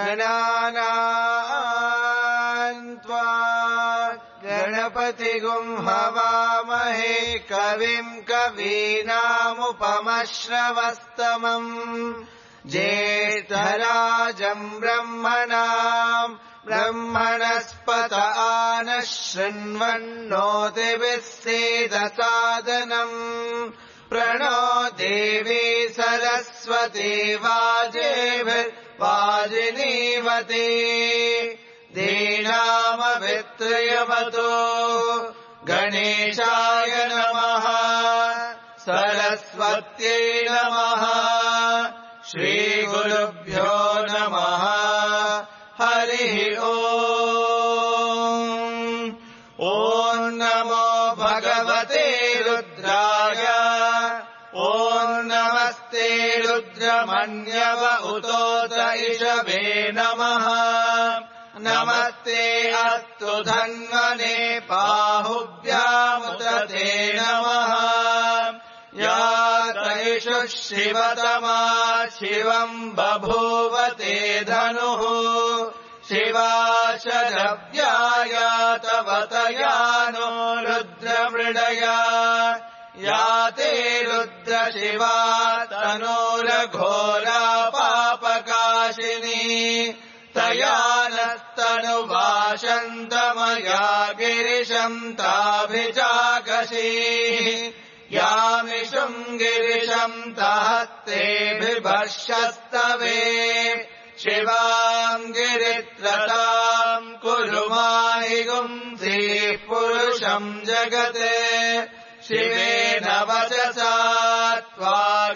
गणानां त्वा गणपतिगुं हवामहे कविं कवीनामुपमश्रवस्तमम् ज्येष्ठराजं ब्रह्मणस्पत आनः शृण्वन्नोतिभिः सीदसादनम् प्रणो देवी सरस्वती वाजिनीवती दीनामभित्रयवतो गणेशाय नमः सरस्वत्यै नमः श्रीगुरुभ्यो नमः हरिः ॐ नमो भगवते रुद्राय ॐ नमस्ते रुद्रमन्यव उतोत इषवे नमः नमस्ते अस्तु धन्वने बाहुभ्यामुत ते नमः या तैषुः शिवतमा शिवम् बभूवते धनुः शिवा शरव्याया तव तयानो रुद्रमृडया या ते रुद्रशिवा तनोरघोरा पापकाशिनी तया नस्तनुवाशन्तमया गिरिशम् ताभिजागशीः यामिषुम् गिरिशम् तहस्तेभिर्भर्षस्तवे शिवाम् गिरित्रताम् कुरु माहिगुंसीः पुरुषम् जगते शिवेन वचसा त्वा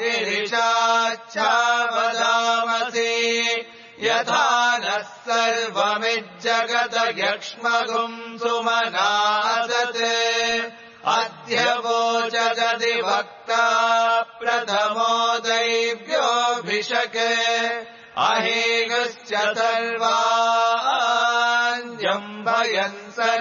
गिरिशाच्छावदामसि यथा नः सर्वमिज्जगत यक्ष्मगुम् सुमनासते अद्य वोचदधिवक्ता प्रथमो दैव्योऽभिषके अहेगश्च सर्वाञ्जम्भयन्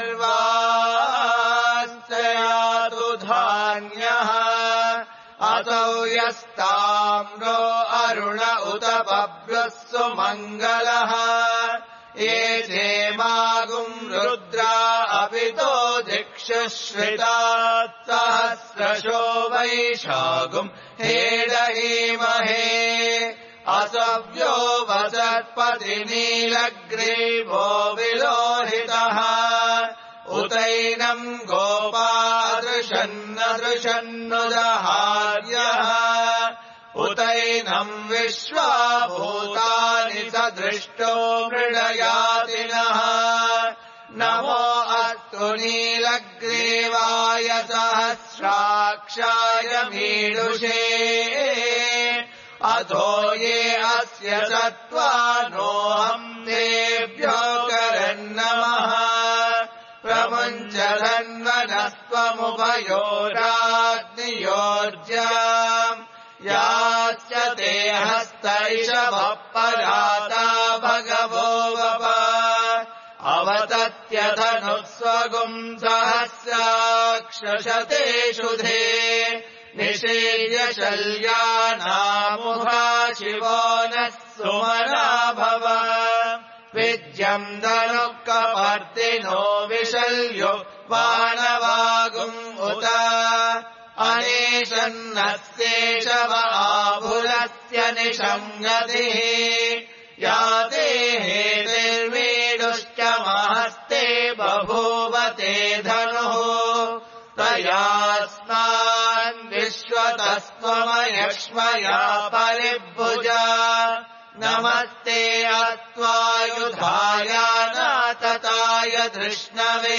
सर्वाश्च यातु धान्यः असौ यस्ताम्रो अरुण उत बभ्रुः सुमङ्गलः ये चेमागुम् रुद्रा अपितो दिक्षुश्रितात् सहस्रशो वैशागुम् हेडहीमहे असव्यो वसत्पतिनीलग्रीवो विलोहितः उतैनम् गोपादृशन्नदृशन्नुदहार्यः उतैनम् विश्वाभूतानि सदृष्टो मृडयातिनः नमो अस्तु नीलग्रीवाय सहस्राक्षाय मीडुषे अथो ये अस्य सत्त्वानोऽहम् तेभ्यो करन्नमः प्रमुञ्च धन्वनस्त्वमुभयोराग्नियोर्जाम् याश्च ते हस्तैषवः पराता भगवो वप अवतत्यधनुः स्वगुम् सहस्राक्षशतेषु धे निषेव्य शल्यानामुहा शिवो नः सुमना भव विद्यम् धनुः कपर्दिनो विशल्यो वानवागुम् उत अनेशन्नस्येषव आभुरस्य निशङ्गतिः याते हेतिर्मीडुश्च महस्ते बभूवते धनुः तयास्मान् विश्वतस्त्वमयक्ष्मया परिभुजा नमस्ते अत्वायुधाय नातताय धृष्णवे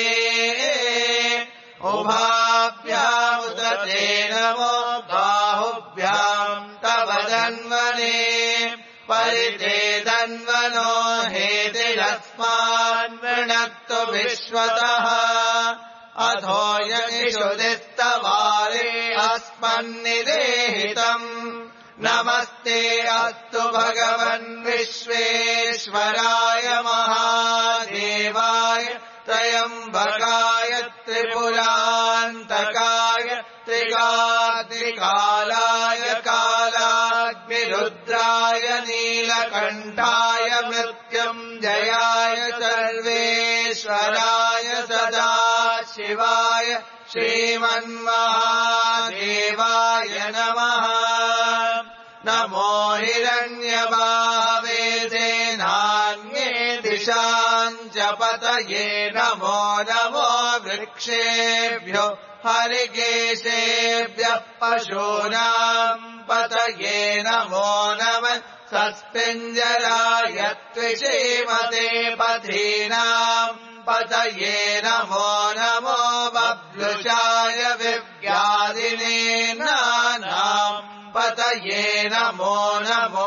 उभाभ्यामुदते नमो बाहुभ्याम् तव धन्वने परिते धन्वनो हेतिरस्मान् वृणक्तु विश्वतः अथो यनिषुदिस्तवारे अस्मन्निदेहितम् नमस्ते अस्तु भगवन् विश्वेश्वराय महादेवाय त्र्यम्बकाय त्रिपुरान्तकाय त्रिकालाय कालाग्निरुद्राय नीलकण्ठाय मृत्युम् शङ्कराय सदा शिवाय श्रीमन्महादेवाय नमः। नमो हिरण्यबाहवे सेनान्ये दिशाम् च पतये नमो नमो वृक्षेभ्यो हरिकेशेभ्यः पशूनाम् पतये नमो नमः। सस्पिञ्जराय त्विषीमते पथीनाम् पतये नमो नमो बब्लुषाय विव्याधिने नानाम् पतये नमो नमो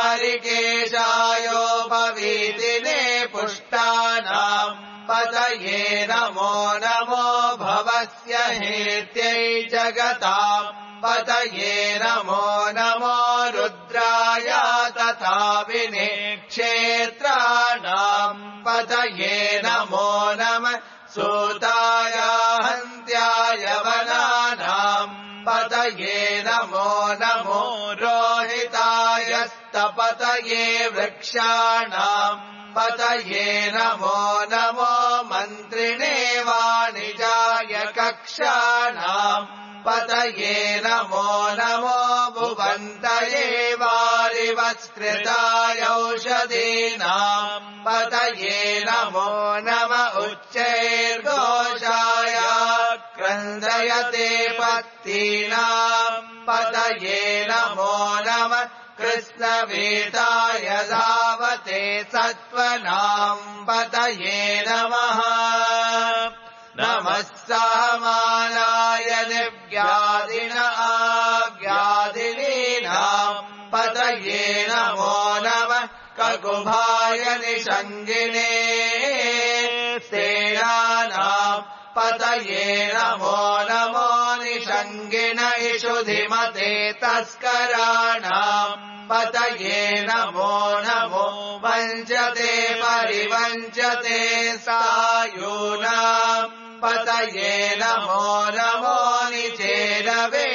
हरिकेशायोपवीतिने पुष्टानाम् पतये नमो नमो भवस्य हेत्यै जगताम् पतये नमो नमो रुद्राय तथा विने क्षेत्राणाम् पतये नमो नमः। सूताय हन्त्याय वनानाम् पतये नमो नमो रोहितायस्तपतये वृक्षाणाम् पतये नमो नमो मन्त्रिणे वाणिजाय कक्षाणाम् पतये नमो नमो भुवन्तये वारिवस्कृताय औषधीनाम् पतये नमो नम उच्चैर्घोषाय क्रन्दयते पत्तीनाम् पतये नमो नमः। कृष्णवेदाय धावते सत्त्वनाम् पतये नमः। नमः सहमानाय निव्याधिन आव्याधिनीनाम् पतये नमो नमः। ककुभाय निषङ्गिने सेनानाम् पतये नमो नमो निषङ्गिन इषुधिमते तस्कराणाम् पतये नमो नमो वञ्चते परिवञ्चते सायूनाम् पतये नमो नमो निचेरवे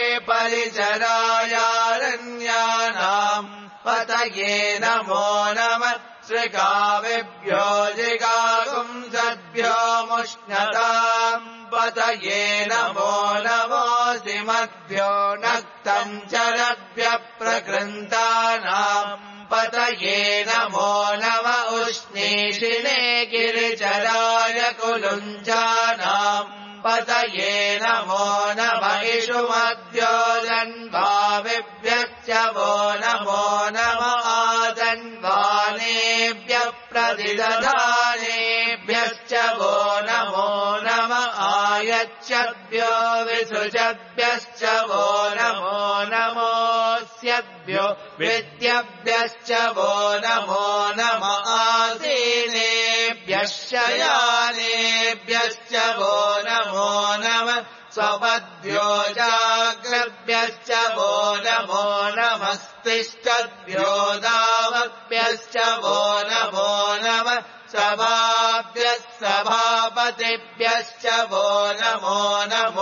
परिचरायारण्यानाम् पतये नमो नमः। श्रीकाविभ्यो जिगागुंसद्भ्यो मुष्णताम् पतये नमो नमो सिमद्भ्यो नक्तञ्चरभ्यः प्रकृन्तानाम् पतये नमो नम उष्णीषिणे गिरिचराय कुलुञ्जानाम् पतये नमो नम इषुमद्भ्यो जन्भाविभ्यश्च वो नमो नम आजन्वानेभ्यः प्रतिदधानेभ्यश्च वो नमो नम आयच्छद्भ्यो विसृजद्भ्यश्च वो नमो नमोऽस्यद्भ्यो विद्यभ्यश्च वो नमो नम आसीनेभ्यः शयानेभ्यश्च वो नमो नमः। स्वपद्भ्यो जाग्रद्भ्यश्च वो नमो नमस्तिष्ठद्भ्यो दावभ्यश्च वो नमो नमः। सभाभ्यः सभापतिभ्यश्च वो नमो नमो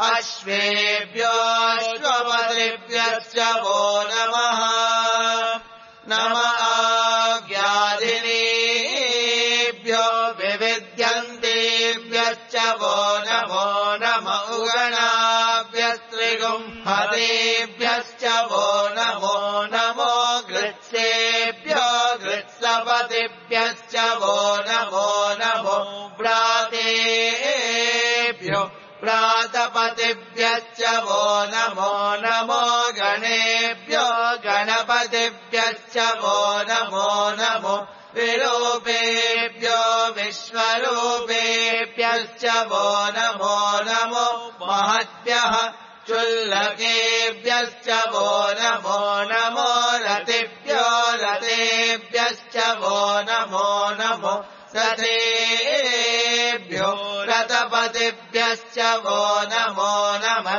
अश्वेभ्योऽश्वपतिभ्यश्च वो नमः। नम आव्याधिनीभ्यो विविध्यन्तेभ्यश्च वो नमो नम उगणाभ्यस्त्रिगुंहतेभ्यश्च वो नमो नमो गृत्सेभ्यो गृत्सपतिभ्यश्च वो नमो नमो व्रातेभ्यो प्रातपतिभ्यश्च वो नमो नमो गणेभ्यो गणपतिभ्यश्च वो नमो नमो विरूपेभ्यो विश्वरूपेभ्यश्च वो नमो नमो महद्भ्यः चुल्लकेभ्यश्च वो नमो नमो रतिभ्यो रतेभ्यश्च वो नमो नमो रथेभ्यो रथपतिभ्यश्च वो नमो नमः।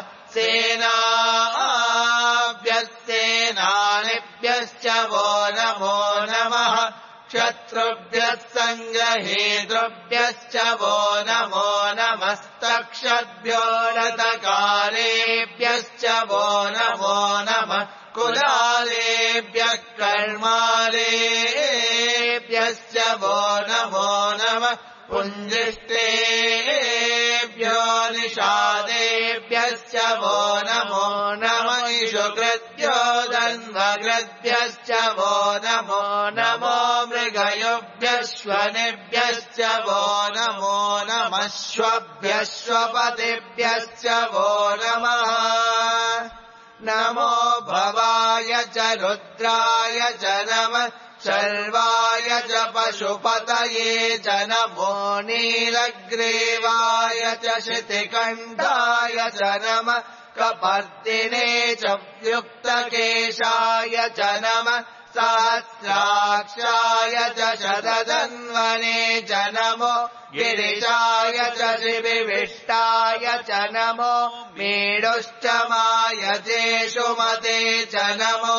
सेनाभ्यः सेनानिभ्यश्च वो नमो नमः। क्षत्रुभ्यः सङ्ग्रहेतृभ्यश्च वो नमो नमस्तक्षद्भ्यो रथकारेभ्यश्च वो नमो नमः। कुलालेभ्यः कर्मालेभ्यश्च वो नमो नमः। पुञ्जिष्टेभ्यो निषादेभ्यश्च वो नमो नमः इषुकृत्यो दन्वकृभ्यश्च वो नमो नमो मृगयुभ्यश्वनेभ्यश्च वो नमो नमः श्वभ्यश्वपतिभ्यश्च वो नमः नमो भवाय च रुद्राय च नमः सर्वाय च पशुपतये च नमो नीलग्रीवाय च शितिकण्ठाय च नमः कपर्दिने च युक्तकेशाय च नमः सहस्राक्षाय च शतधन्वने च नमो गिरिजाय च शिविविष्टाय च नमो मेढुश्चमाय चेषुमते च नमो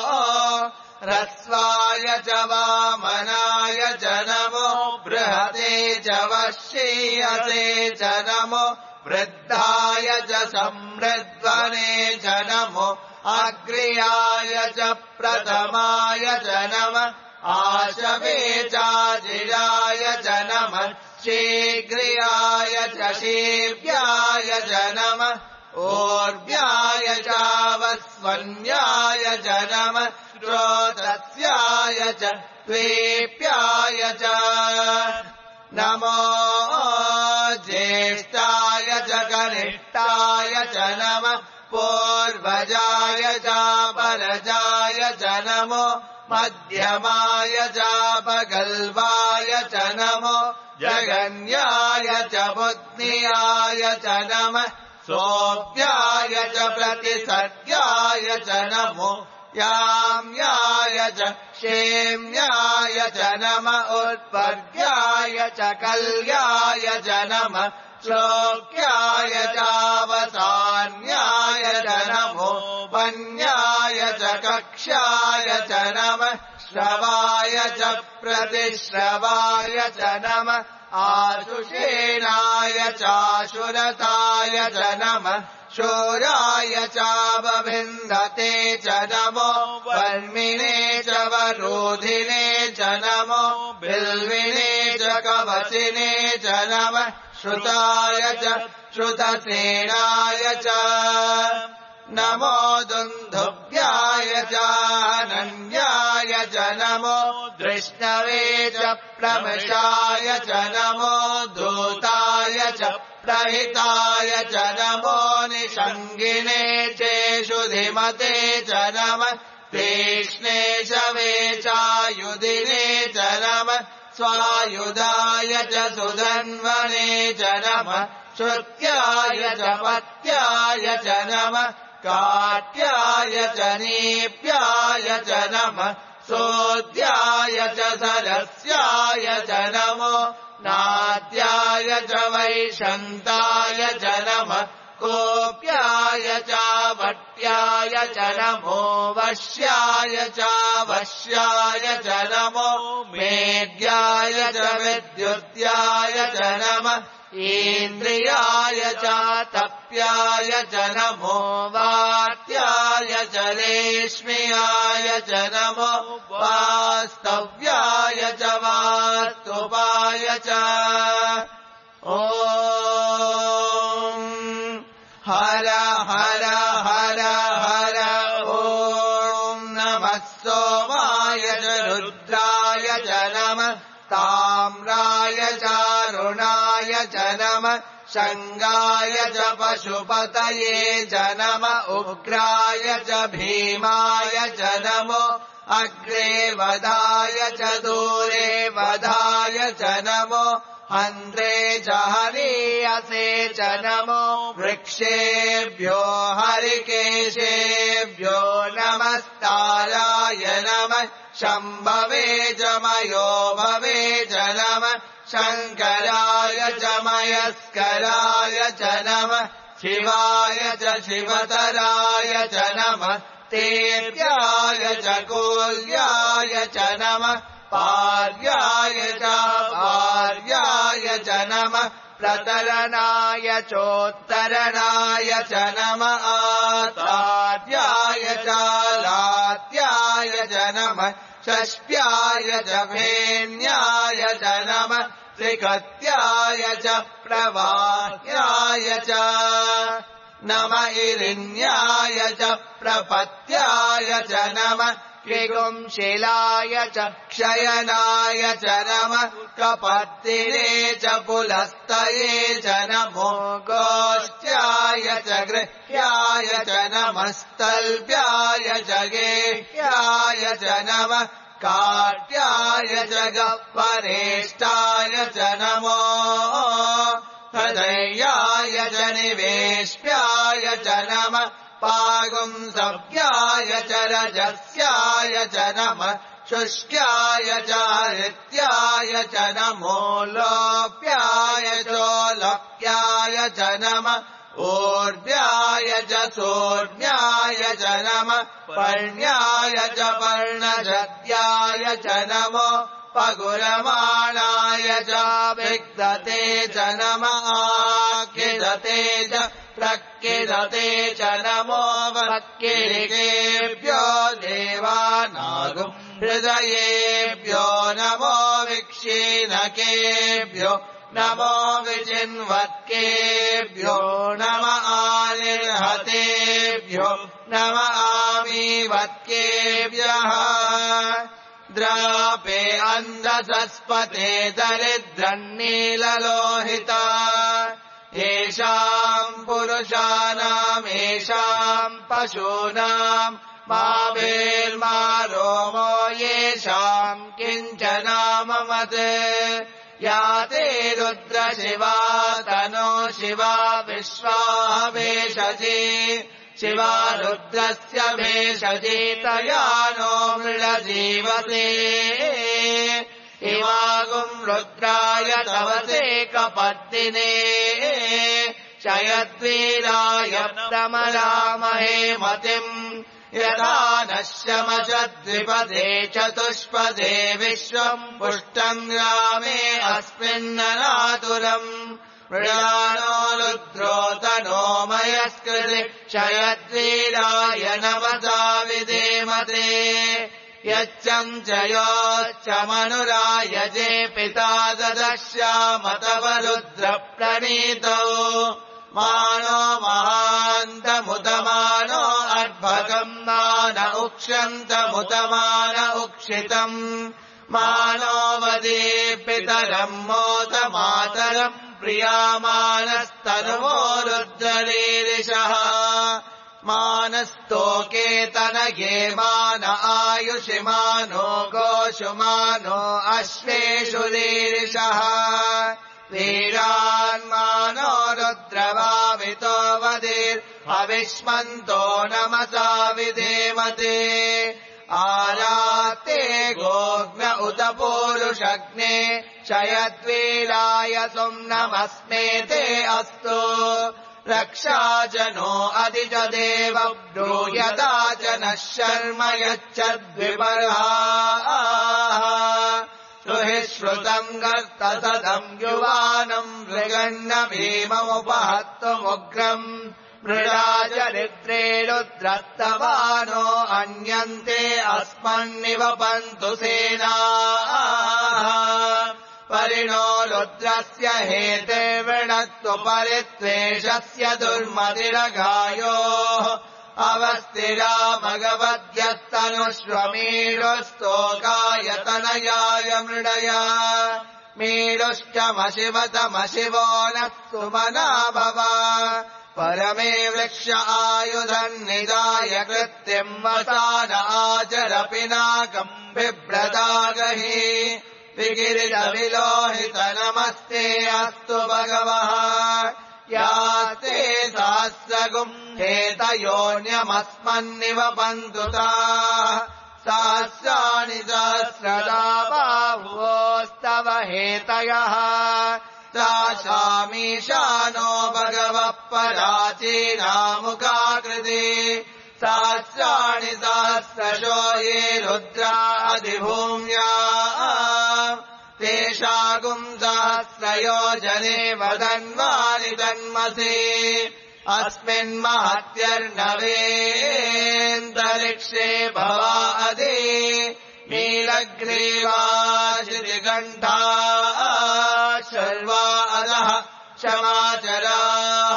ह्रस्वाय च वामनाय च नमो बृहते च वश्यीयसे च नमो वृद्धाय च समृद्ध्वने च नमो अग्र्याय च प्रथमाय च नमः आशवे चाजिराय च नमः शीघ्रियाय च शीव्याय च नमः ऊर्व्याय चावस्वन्याय च नमः श्रोतस्याय च द्वीप्याय च नमो ज्येष्ठाय च कनिष्ठाय च नमः पूर्वजाय चापरजाय च नमो मध्यमाय चापगल्वाय च नमो जगन्याय च बुद्ध्याय च नमः सोऽप्याय च प्रतिसर्गाय च नमो याम्याय च क्षेम्याय च नमः उत्पर्याय च कल्याय च नमः श्लोक्याय चावसान्याय च नमो वन्याय च कक्ष्याय च नमः श्रवाय च प्रतिश्रवाय च नमः आशुषेणाय चाशुरताय च नमः शूराय चावभिन्दते च नमो वर्मिणे च वरोधिने च नमो बिल्विने च कवचिने च नमः श्रुताय च श्रुतसेनाय च नमो दुन्दुभ्याय चानन्याय च नमो दृष्णवे च प्रमशाय च नमो दूताय च प्रहिताय च नमो निषङ्गिने चेषुधिमते च नमः तीक्ष्णे शवे चायुधिने च नमः स्वायुधाय च सुधन्वने च नमः श्रुत्याय च पत्याय च नमः काट्याय च नीप्याय च नमः सोद्याय च सरस्याय च नमो नाद्याय च वैशन्ताय च नमः कोप्याय चावट्याय च नमो वश्याय चावश्याय च नमो मेद्याय च विद्युत्याय च नमः इन्द्रियाय चातप्याय च नमो वात्याय च रेश्म्याय च नमो वास्तव्याय च वास्तुपाय च ॐ हर हर हर हर ॐ नमः सोमाय च रुद्राय च नमः ताम्राय चारुणाय च नमः शङ्गाय च पशुपतये च नमः उग्राय च भीमाय च नमो अग्रे वधाय च दूरे वधाय च नमो हन्त्रे च हनीयसे च नमो वृक्षेभ्यो हरिकेशेभ्यो नमस्ताराय नमः शम्भवे च मयो भवे च नमः शङ्कराय च मयस्कराय च नमः शिवाय च शिवतराय च नमः तेत्याय च कोल्याय च नमः पार्याय च भार्याय च नमः प्रतरणाय चोत्तरणाय च नमः आतार्याय च लात्याय च नमः षष्ट्याय च भेन्याय च नमः त्रिकत्याय च प्रवाह्याय च नम इरिण्याय च प्रपत्याय च नम त्रिगुंशिलाय च क्षयनाय च नम कपत्तिने च पुलस्तये च नमो गोष्ट्याय च गृह्याय च नमस्तल्प्याय च गेह्याय च नम काट्याय च गह्वरेष्ठाय च नमो हृदयाय च निवेश्याय च नम पागुंसव्याय च रजस्याय च नम शुष्क्याय च हृत्याय च नमो लोप्याय चोलप्याय च नम ऊर्ध्याय च सोर्ध्याय च नम पर्ण्याय च पर्णशद्याय च नमो पगुरमाणाय च विक्दते च नम आकिदते च प्रक्किदते च नमो वक्किरिकेभ्यो देवानागुं हृदयेभ्यो नमो विक्षीणकेभ्यो नमो विचिन्वत्केभ्यो नम आनिर्हतेभ्यो नम आमीवत्केभ्यः द्रापे अन्धसस्पते दरिद्रन्नीललोहिता येषाम् पुरुषाणाम् येषाम् पशूनाम् मा भेर्मा रोमो येषाम् किञ्चनाममत् या ते रुद्रशिवा तनो शिवा विश्वाः भेषजे शिवा रुद्रस्य भेषजे तया नो मृळजीवसे इमागुम् रुद्राय तवसे कपत्तिने शयद्वीराय प्रमरामहे मतिम् यथा नश्यमशद्विपदे चतुष्पदे विश्वम् पुष्टम् ग्रामे अस्मिन्ननातुरम् मृळानो रुद्रोतनो मयस्कृति शयद्वीराय नमसा विधेमते यच्चम् च योच्च मनुरायजे पिता ददश्यामतव रुद्रप्रणीतौ मानो महान्तमुतमानो अर्भकम् मान उक्षन्तमुतमान उक्षितम् मानो वदे पितरम् मोद मातरम् प्रियामानस्तनुवो रुद्ररीरिषः मानस्तोके तनये मान आयुषि मानो गोषु मानो अश्वेषु रीरिषः वीरान्मानो रुद्रभावितो वदिर्हविष्मन्तो नमसा विधेमते आराते गोग्न उत पूरुषग्ने शयद्वीराय सुम्नमस्मेते अस्तु रक्षाजनो अधिजदेव ब्रूयता च नः शर्म यच्छद्विपर्हाः श्रुहि श्रुतम् गर्तसदम् युवानम् मृगन्न भीममुपहत्तुमुग्रम् मृळाचरित्रे रुद्रस्तवानो अन्यन्ते अस्मन्निवपन्तु सेनाः परिणो रुद्रस्य हेते वृणत्वु परित्वेषस्य दुर्मतिरघायोः अवस्थिरा भगवद्यस्तनुष्वमीरुस्तोकायतनयाय मृडया मीरुष्टमशिवतमशिवो नः सुमना भव परमे वृक्ष आयुधम् निदाय कृत्तिम् वसान आचर पिनाकम् बिभ्रदागहि विगिरिजविलोहित नमस्ते अस्तु भगवः यास्ते सहस्रगुम् हेतयोन्यमस्मन्निवपन्तु ताः सहस्राणि सहस्रदा बाहुवोस्तव हेतयः साशामीशानो भगवः पराचीनामुखाकृति सहस्राणि सहस्रशो ये रुद्रा अधिभूम्या तेषागुम् सहस्रयोजने वदन्वानि तन्मसि अस्मिन्महत्यर्णवेऽन्तरिक्षे भवादि नीलग्रीवा श्रीकण्ठा क्षमाचराः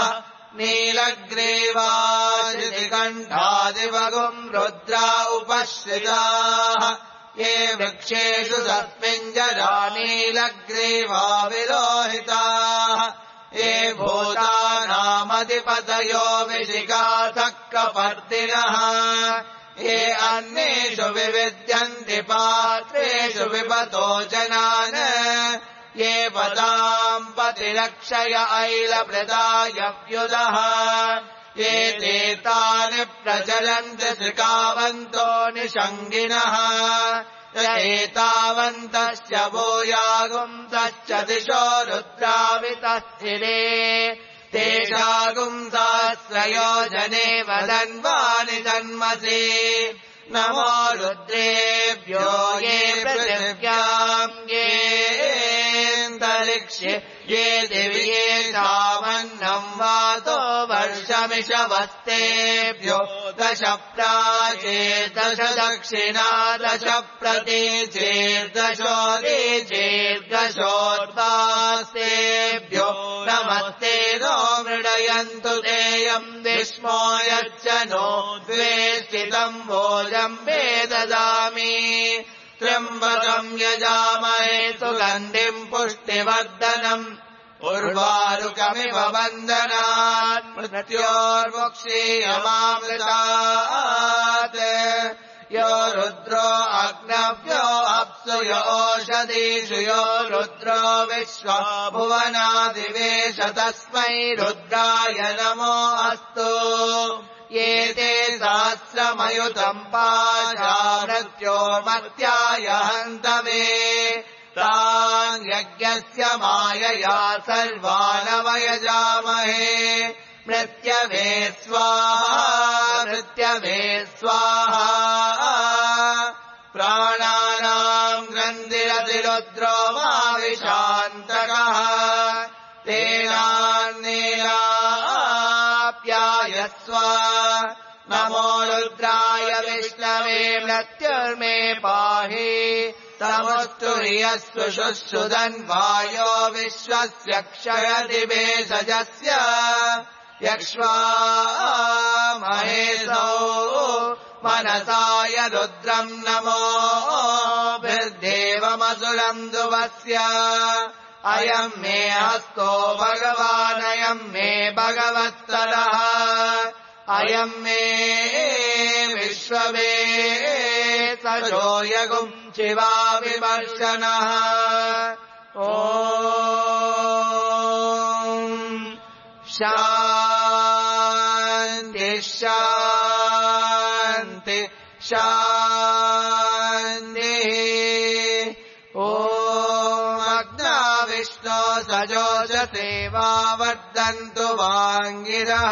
नीलग्रीवाश्रितिकण्ठादिवगुम् रुद्रा उपश्रिताः ये वृक्षेषु तस्मिञ्जरा नीलग्रीवा विलोहिताः ये भूतानामधिपतयो विशिखासक्कपर्दिनः ये अन्येषु विविद्यन्ति पात्रेषु विपतो जनान् ये पदाम् पतिरक्षय ऐलभृतायव्युदः ये ते तानि प्रचलन्ति श्रिकावन्तो निषङ्गिनः एतावन्तश्च भूयागुंसश्च दिशो रुद्रावितस्थिरे तेषागुंसाश्रयोजने वदन्वानि जन्मसि नमो रुद्रेभ्यो ये पृथिव्याम् येऽन्तरिक्षे ये दिव्ये तावन्नम् वातो वर्षमिषवस्तेभ्यो दश प्राचेर्दश दक्षिणा दश प्रतीचेर्दशोदीचेर्दशोर्वास्तेभ्यो नमस्ते नो मृडयन्तु तेयम् विष्मो यच्च नो द्वेष्टितम् भोजम् मे ददामि त्र्यम्बकम् यजामहे सुगन्धिम् पुष्टिवर्धनम् उर्वारुकमिव वन्दनात् मृत्योर्मुक्षीयमामृतात् यो रुद्रो अग्नव्यो अप्सु यो ओषधीषु यो रुद्रो विश्वा भुवनादिवेश तस्मै रुद्राय नमो अस्तु ये ते सहस्रमयुतम् पाशा मृत्यो मर्त्याय हन्तवे तान् यज्ञस्य मायया सर्वानवयजामहे मृत्यवे स्वाहा प्राणानाम् ग्रन्थिरतिरुद्रो माविशान्तकः तेनान्नेनाप्यायस्व नमो रुद्राय विष्णवे मृत्युर्मे पाहि तमस्तु ह्यस्तु शुश्रुतन्वायो विश्वस्य क्षयति भेषजस्य यक्ष्वामहेशौ मनसाय रुद्रम् नमोभिर्देवमसुरम् दुवस्य अयम् मे हस्तो भगवानयम् मे भगवत्सरः अयम् मे विश्ववे सजो यगुम् शिवा विमर्शनः ॐ शान्ति शान्ति शान्तिः ॐ अग्ना विष्णो सजोषसे वा वर्धन्तु वाङ्गिरः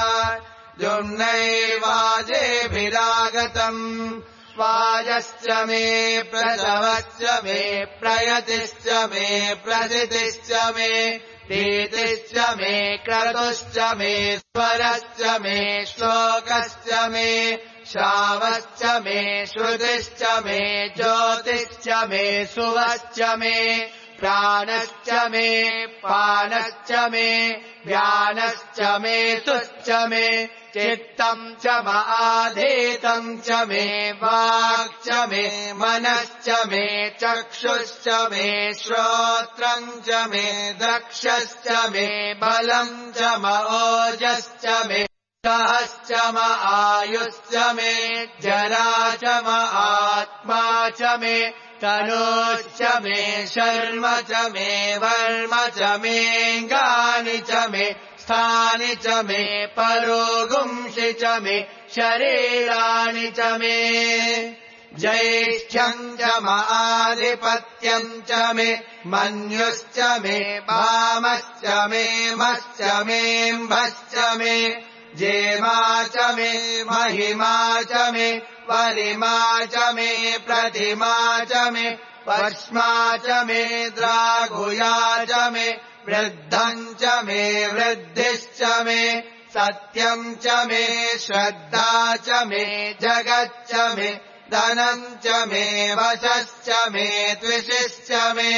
जुम्नैर्वाजेभिरागतम् वाजश्च मे प्रसवश्च मे प्रयतिश्च मे प्रसितिश्च मे प्रीतिश्च मे क्रतुश्च मे स्वरश्च मे श्लोकश्च मे श्रावश्च मे श्रुतिश्च मे ज्योतिश्च मे सुवश्च मे प्राणश्च मे पानश्च मे व्यानश्च मे सुश्च मे चित्तम् च माधीतम् च मे वाक् च मे मनश्च मे चक्षुश्च मे श्रोत्रम् च मे द्रक्षश्च मे बलम् च ओजश्च मे सहश्च आयुश्च मे जरा च आत्मा च मे तनोश्च मे शर्म च मे वर्म च मेऽङ्गानि च मे स्थानि च मे परोगुंसि च मे शरीराणि च मे ज्येष्ठ्यम् च आधिपत्यम् च मे मन्युश्च मे भामश्च मे मश्च मेऽम्भश्च मे जेमा च मे महिमा च मे वलिमा च मे प्रतिमा च मे पश्मा च मे द्राघुया च मे वृद्धम् च मे वृद्धिश्च मे सत्यम् च मे श्रद्धा च मे जगच्च मे धनम् च मे वशश्च मे द्विषिश्च मे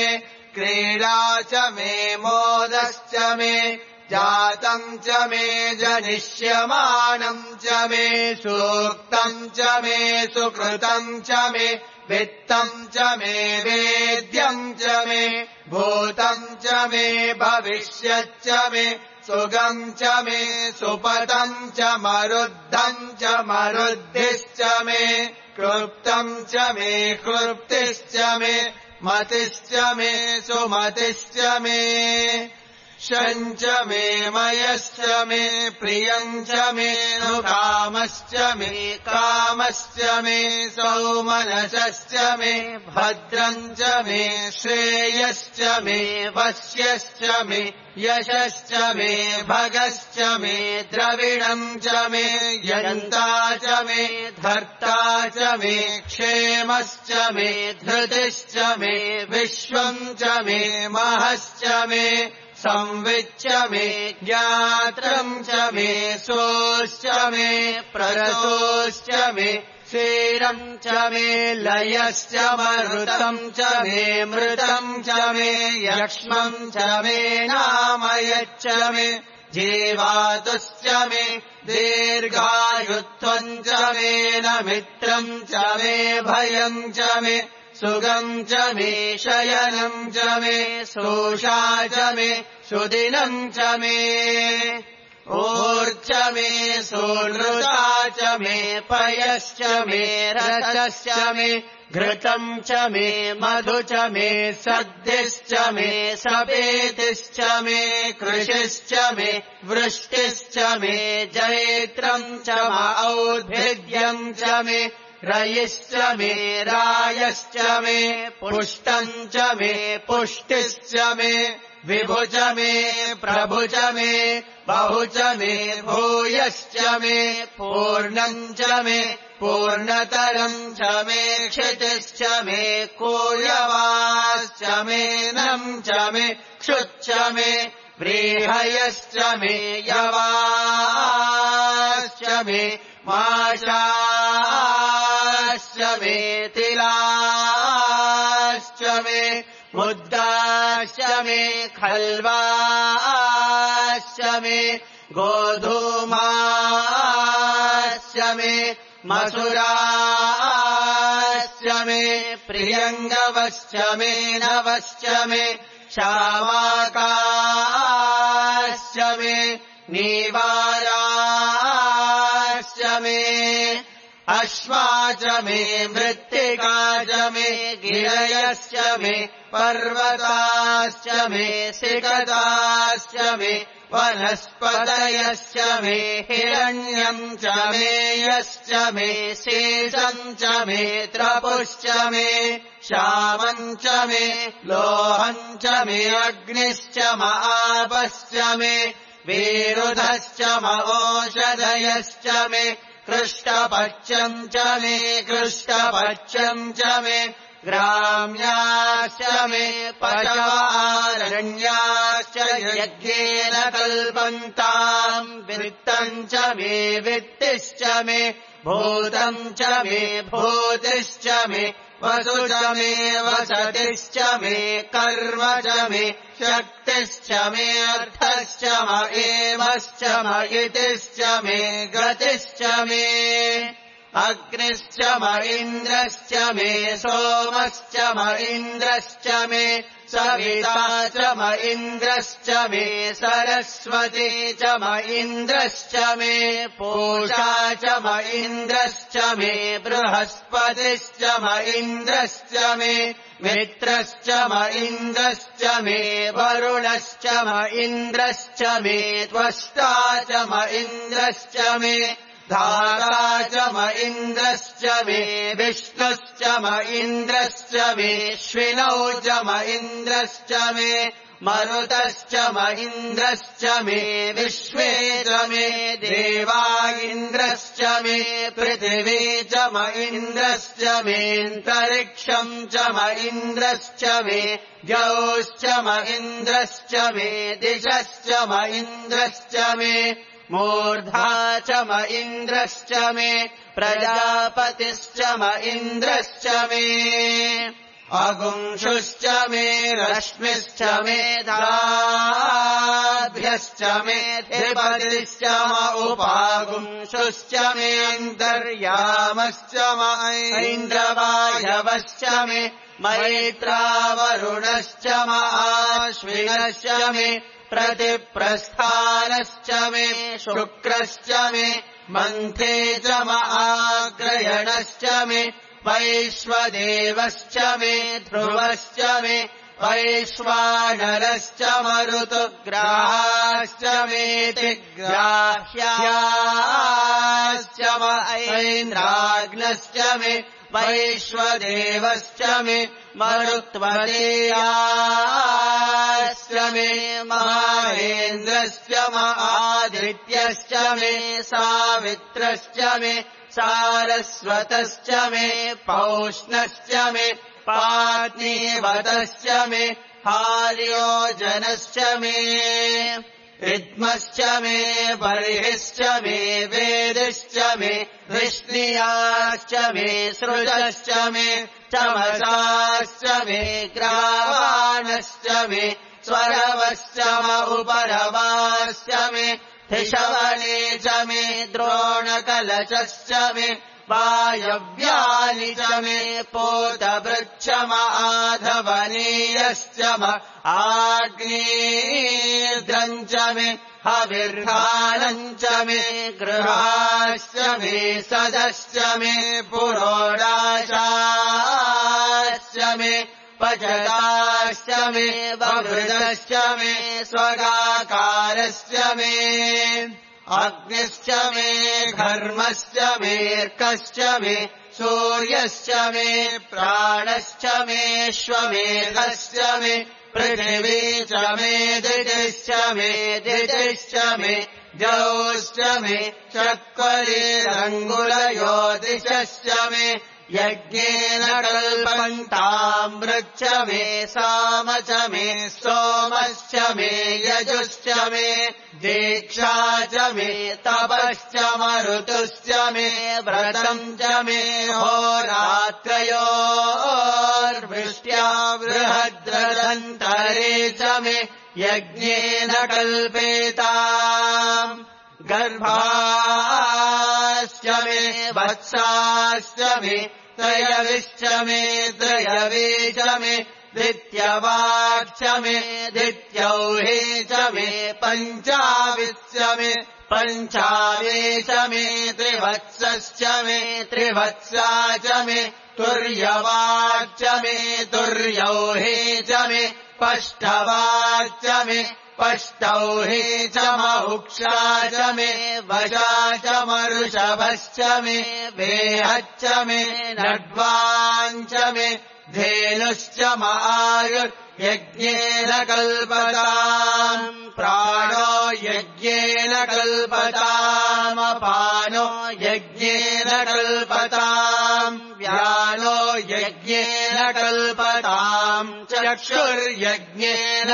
क्रीडा च मे मोदश्च मे जातम् च मे जनिष्यमानम् च मे सूक्तम् च मे सुकृतम् च मे वित्तम् च मे वेद्यम् च मे भूतम् च मे भविष्यच्च मे सुगम् च मे सुपदम् च मरुद्धम् च मरुद्धिश्च मे क्लृप्तम् च मे क्लृप्तिश्च मे मतिश्च मे सुमतिश्च मे शम् च मे मयश्च मे प्रियम् च मे कामश्च मे कामश्च मे सौमनसश्च मे भद्रम् च मे श्रेयश्च मे वश्यश्च मे यशश्च मे भगश्च मे द्रविणम् च मे यन्ता च मे धर्ता च मे क्षेमश्च मे धृतिश्च मे विश्वम् च मे महश्च मे संविच्च मे ज्ञात्रम् च मे सोश्च मे प्ररसोश्च मे क्षीरम् च मे लयश्च मरुतम् च मे मृतम् च मे यक्ष्मम् च मे नामयच्च मे जीवातुश्च मे दीर्घायुत्वम् च मे नमित्रम् च मे भयम् च मे सुगम् च मे शयनम् च मे सोषा च मे सुदिनम् च मे ऊर्च मे सोनृता च मे पयश्च मे रसश्च मे घृतम् च मे मधु च मे सद्दिश्च मे सपेतिश्च मे कृषिश्च मे वृष्टिश्च मे जैत्रम् च औद्भिद्यम् च मे रयिश्च मे रायश्च मे पुष्टम् च मे पुष्टिश्च मे विभु च मे प्रभु च मे बहु च मे भूयश्च मे पूर्णम् च मे पूर्णतरम् च मे क्षितिश्च मे कूयवाश्च मे नम् च मे क्षुच्च मे व्रीहयश्च मे यवाश्च मे माशाश्च मे तिलाश्च मे मुद्दाश्च मे खल्वाश्च मे गोधूमाश्च मे मसुराश्च मे प्रियङ्गवश्च मे नवश्च मे शावाकाश्च मे नीवाराश्च मे अश्वा च मे मृत्तिका च मे गिरयश्च मे पर्वताश्च मे सिकताश्च मे वनस्पतयश्च मे हिरण्यम् च मे यश्च मे शेषम् च मे त्रपुश्च मे श्यामम् च मे लोहम् च मे अग्निश्च आपश्च मे विरुधश्च ओषधयश्च मे कृष्णपक्षम् च मे कृष्णपक्षम् च मे ग्राम्याश्च मे पशवारण्याश्च यज्ञेन कल्पन्ताम् वित्तम् च मे वित्तिश्च मे भूतम् च मे भूतिश्च मे वसु च मे वसतिश्च मे कर्म च मे शक्तिश्च मे अर्थश्च एवश्च इतिश्च मे गतिश्च मे अग्निश्च इन्द्रश्च मे सोमश्च इन्द्रश्च मे सविता च इन्द्रश्च मे सरस्वती च इन्द्रश्च मे पूषा च इन्द्रश्च मे बृहस्पतिश्च इन्द्रश्च मे मित्रश्च इन्द्रश्च मे वरुणश्च इन्द्रश्च मे त्वष्टा च इन्द्रश्च मे धाता च इन्द्रश्च मे विष्णुश्च इन्द्रश्च मे श्विनौ च इन्द्रश्च मे मरुतश्च इन्द्रश्च मे विश्वे च मे देवा इन्द्रश्च मे पृथिवी च इन्द्रश्च मेऽन्तरिक्षम् च इन्द्रश्च मे द्यौश्च इन्द्रश्च मे दिशश्च इन्द्रश्च मे मूर्धा च इन्द्रश्च मे प्रजापतिश्च इन्द्रश्च मे अगुंशुश्च मे रश्मिश्च मे धाभ्यश्च मे धिपतिश्च म उपागुंशुश्च मे अन्तर्यामश्च म ऐन्द्रवायवश्च मे मैत्रावरुणश्च म आश्विनश्च मे प्रतिप्रस्थानश्च मे शुक्रश्च मे मन्थे च म आग्रयणश्च मे वैश्वदेवश्च मे ध्रुवश्च मे वैश्वानरश्च मरुतुग्राश्च मेति ग्राह्याश्च म ऐन्द्राग्नश्च मे वैश्वदेवश्च मे मरुत्वदेयाश्च मे महेन्द्रश्च म आदित्यश्च मे सावित्रश्च मे सारस्वतश्च मे पौष्णश्च मे पात्नीवतश्च मे हार्योजनश्च मे ऋद्मश्च मे बर्हिश्च मे वेदिश्च मे विष्णियाश्च मे सृजश्च मे चमसाश्च मे ग्रावाणश्च मे स्वरवश्च म उपरवाश्च मे धिषवणे च मे द्रोणकलशश्च मे वायव्यानि च मे पोतवृक्ष म आधवनीयश्च म आग्नेयद्रम् च मे हविर्हानम् च मे गृहाश्च मे सदश्च मे पुरोडाशाश्च मे पचताश्च मे बभृदश्च मे स्वगाकारश्च मे अग्निश्च मे घर्मश्च मेऽर्कश्च मे सूर्यश्च मे प्राणश्च मेऽश्वमेधश्च मे पृथिवी च मे दितिश्च मे दितिश्च मे द्यौश्च मे चक्वरेरङ्गुलयोतिषश्च मे यज्ञेन कल्पन्तामृच्च मे साम च मे सोमश्च मे यजुश्च मे दीक्षा च मे तपश्च मरुतुश्च मे व्रतम् च मे होरात्रयोर्वृष्ट्या बृहद्रदन्तरे च मे यज्ञेन कल्पेताम् गर्भाश्च मे वत्साश्च मे त्रयविश्च मे त्रयवे च मे द्वित्यवाक्ष मे द्वित्यौहे च मे पञ्चाविश्च मे पञ्चावे च मे त्रिवत्सश्च मे त्रिवत्सा च मे तुर्यवाक्ष मे तुर्यौहे च मे पष्टवाक्ष मे पष्टौहे च महुक्षा च मे वशा च मरुषभश्च मे वेहच्च मे नड्वाञ्च मे धेनुश्च आयुर्यज्ञेन कल्पताम् प्राणो यज्ञेन कल्पतामपानो यज्ञेन कल्पताम् व्यानो यज्ञेन कल्पताम् चक्षुर्यज्ञेन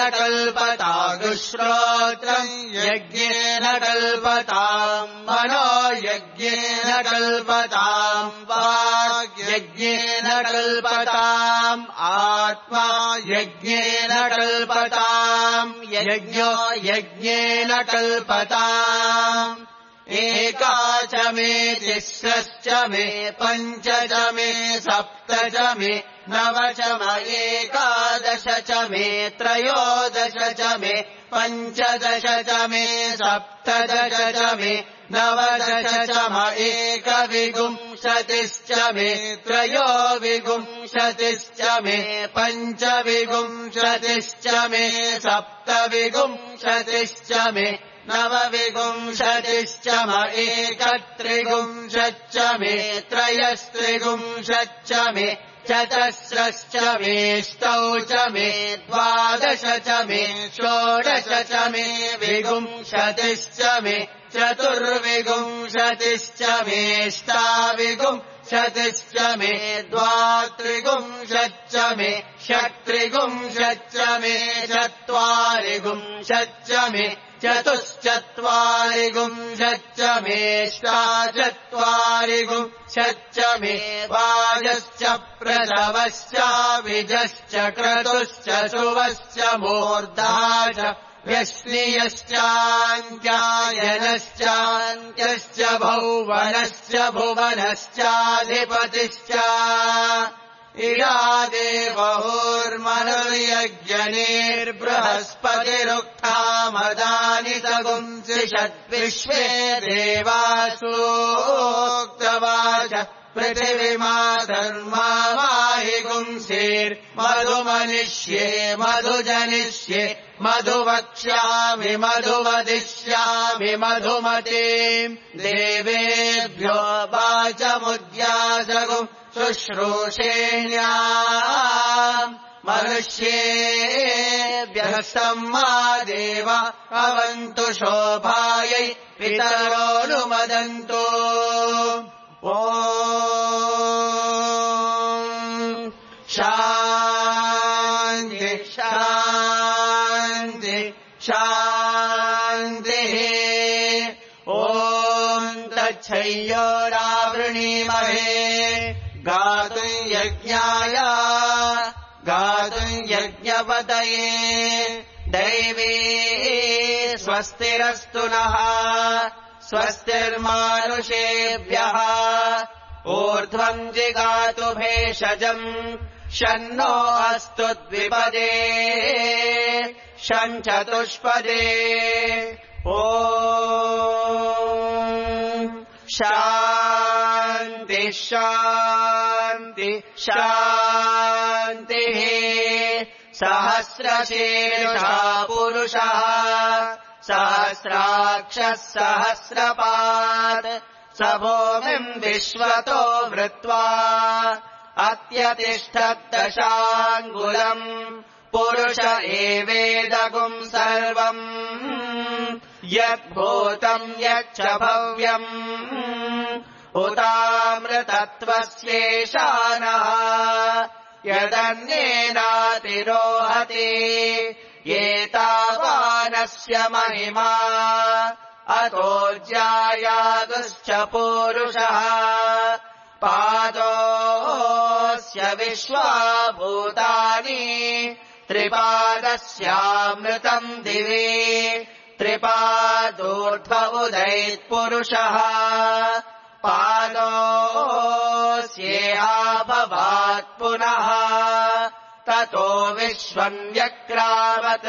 कल्पतागुश्रोत्रम् यज्ञेन कल्पताम् मनो यज्ञेन कल्पताम् वाग्यज्ञेन कल्पताम् आत्मा यज्ञेन कल्पताम् यज्ञो यज्ञेन कल्पताम् एका च मे तिस्रश्च मे पञ्च च मे सप्त च मे नव च म एकादश च मे त्रयोदश च मे पञ्चदश च मे सप्तदश च मे नवदश च म एकविंशतिश्च मे त्रयोविंशतिश्च मे पञ्चविंशतिश्च मे सप्तविंशतिश्च मे नवविंशतिश्च म एकत्रिंशच्च मे त्रयस्त्रिंशच्च मे चतस्रश्च मेष्टौ च मे द्वादश च मे षोडश च मे विंशतिश्च मे चतुर्विंशतिश्च मेष्टाविंशतिश्च मे द्वात्रिंशच्च मे षट्त्रिंशच्च मे चत्वारिंशच्च मे चतुश्चत्वारिगुंशच्च मेष्टाचत्वारिगुंशच्च मे वाजश्च प्रसवश्च विजश्च क्रतुश्च शुवश्च मूर्धा च व्यश्नियश्चान्त्यायनश्चान्त्यश्च भौवनश्च भुवनश्चाधिपतिश्च इडा देवहुर्मनुर्यज्ञनेर्बृहस्पतिरुक्था मदानि सगुंसिषद्विश्वे देवासूक्तवाच पृथिवीमा धर्मा माहि गुंसेर्मधुमनिष्ये मधुजनिष्ये मधुवक्ष्यामि मधुवदिष्यामि मधुमतीम् देवेभ्यो वाचमुद्यासगुम् शुश्रूषेण्याम् मनुष्येभ्यः सम्मा देव अवन्तु शोभायै पितरोऽनुमदन्तु ॐ शान्ति शान्ति शान्तिः ॐ तच्छय्योरावृणीमहे गातुम् यज्ञाय गातुम् यज्ञपतये दैवी स्वस्तिरस्तु नः स्वस्तिर्मानुषेभ्यः ऊर्ध्वम् जिगातु भेषजम् शन्नो अस्तु द्विपदे शञ्चतुष्पदे ॐ शान्ति शान्ति शान्तिः सहस्रशीर्षा पुरुषः सहस्राक्षः सहस्रपात् स भूमिम् विश्वतो वृत्वा अत्यतिष्ठद्दशाङ्गुलम् पुरुष एवेदगुम् सर्वम् यद्भूतम् यच्च भव्यम् उतामृतत्वस्येषानः यदन्येनातिरोहति एतावानस्य महिमा अतो ज्यायागुश्च पूरुषः पादोऽस्य विश्वाभूतानि त्रिपादस्यामृतम् दिवि त्रिपादोऽर्ध्व उदैत्पुरुषः पादोऽस्येहाभवात् पुनः ततो विश्वम् व्यक्रामत्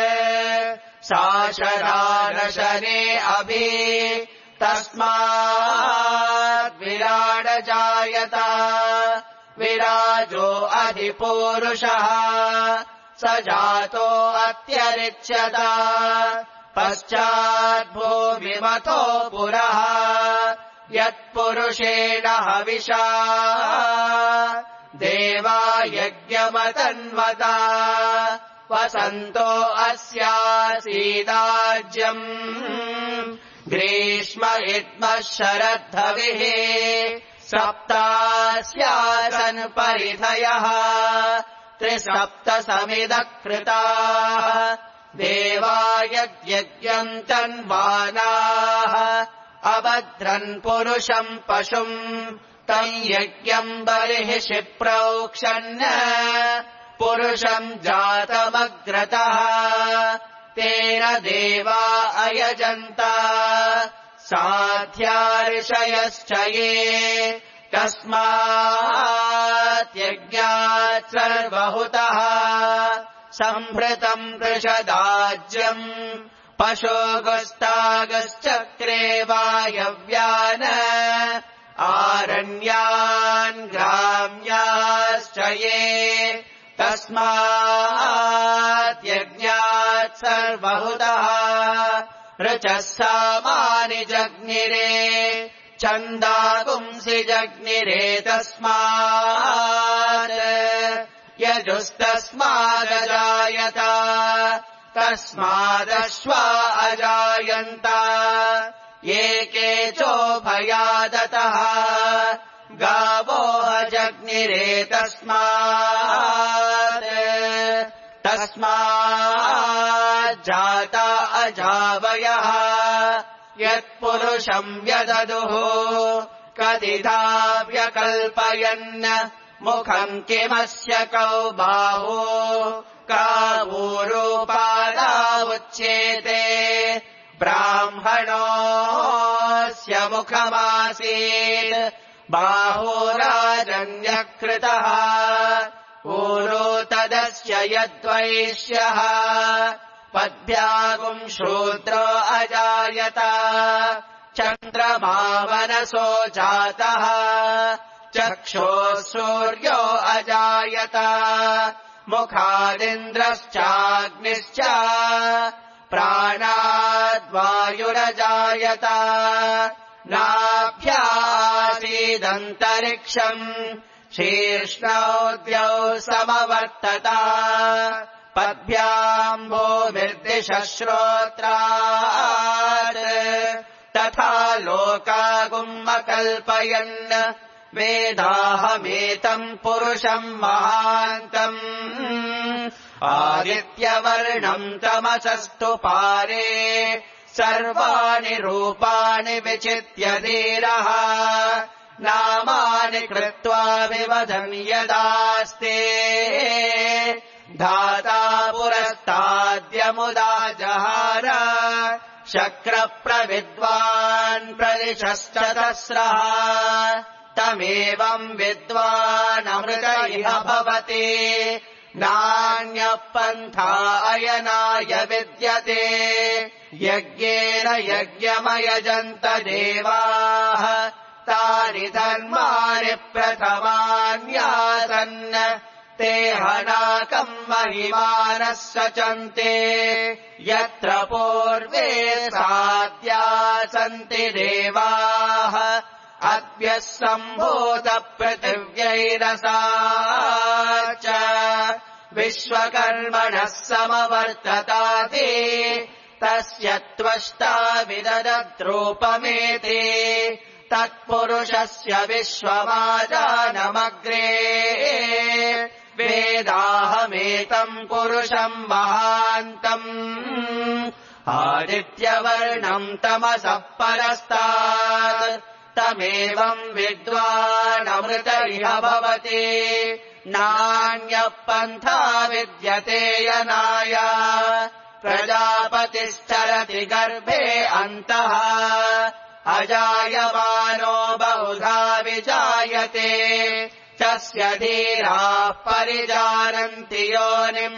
साशरानशने अभि तस्माद् विराड जायत विराजो अधिपूरुषः स जातो अत्यरिच्यत पश्चाद्भूमिमतो पुरः यत्पुरुषेण हविषा देवा यज्ञमतन्वता वसन्तो अस्यासीदाज्यम् ग्रीष्म इद्मः शरद्धविः सप्तास्यासन् परिधयः त्रिसप्तसमिदः कृताः देवा यज्ञम् तन्वानाः अभद्रन् पुरुषम् पशुम् तम् यज्ञम् बर्हिषि प्रोक्षन् पुरुषम् जातमग्रतः तेन देवा अयजन्त साध्यार्षयश्च ये तस्मात् यज्ञात् सर्वहुतः सम्भृतम् कृषदाज्यम् पशोगस्तागश्चक्रे वायव्यान् आरण्यान् ग्राम्याश्च ये तस्मात् यज्ञात् सर्वहुतः ऋचः सामानि जग्निरे छन्दागुंसि जग्निरे तस्मात् यजुस्तस्मादजायत तस्मादश्वा अजायन्त एके चोभयादतः गावो जग्निरे तस्मात् जाता अजावयः यत्पुरुषम् व्यददुः कदिधा व्यकल्पयन् मुखम् किमस्य कौ बाहो कावूरूपादा उच्येते ब्राह्मणोऽस्य मुखमासीत् बाहोराजन्यकृतः ऊरो तदस्य यद्वैश्यः पद्भ्यागुम् शूद्रो अजायत चन्द्रमा मनसो जातः चक्षुः सूर्यो अजायत मुखादिन्द्रश्चाग्निश्च प्राणाद्वायुरजायत नाभ्यासीदन्तरिक्षम् शीर्ष्णौ द्यौ समवर्तत पद्भ्याम् भूमिर्दिशश्रोत्रात् तथा लोकागुम्मकल्पयन् वेदाहमेतम् पुरुषम् महान्तम् आदित्यवर्णम् तमसस्तु पारे सर्वाणि रूपाणि विचित्य धीरः नामानि कृत्वा विवदन् यदास्ते धाता पुरस्ताद्यमुदा जहार शक्रप्रविद्वान् प्रदिशश्चतस्रः तमेवम् विद्वानमृत इह भवति नान्यः पन्था अयनाय विद्यते यज्ञेन यज्ञमयजन्त देवाः तानि धर्माणि प्रथमान्यासन् ते हनाकम् महिमानः सचन्ते यत्र पूर्वे साध्या सन्ति देवाः अद्यः सम्भूतपृथिव्यैरसा च विश्वकर्मणः समवर्तताति तस्य त्वष्टा विददद्रूपमेति तत्पुरुषस्य विश्वमाजानमग्रे वेदाहमेतम् पुरुषम् महान्तम् आदित्यवर्णम् तमसः परस्तात् तमेवम् विद्वानमृत इह भवति नान्यः पन्था विद्यते यनाय प्रजापतिश्चरति गर्भे अन्तः अजायमानो बहुधा विजायते तस्य धीराः परिजानन्ति योनिम्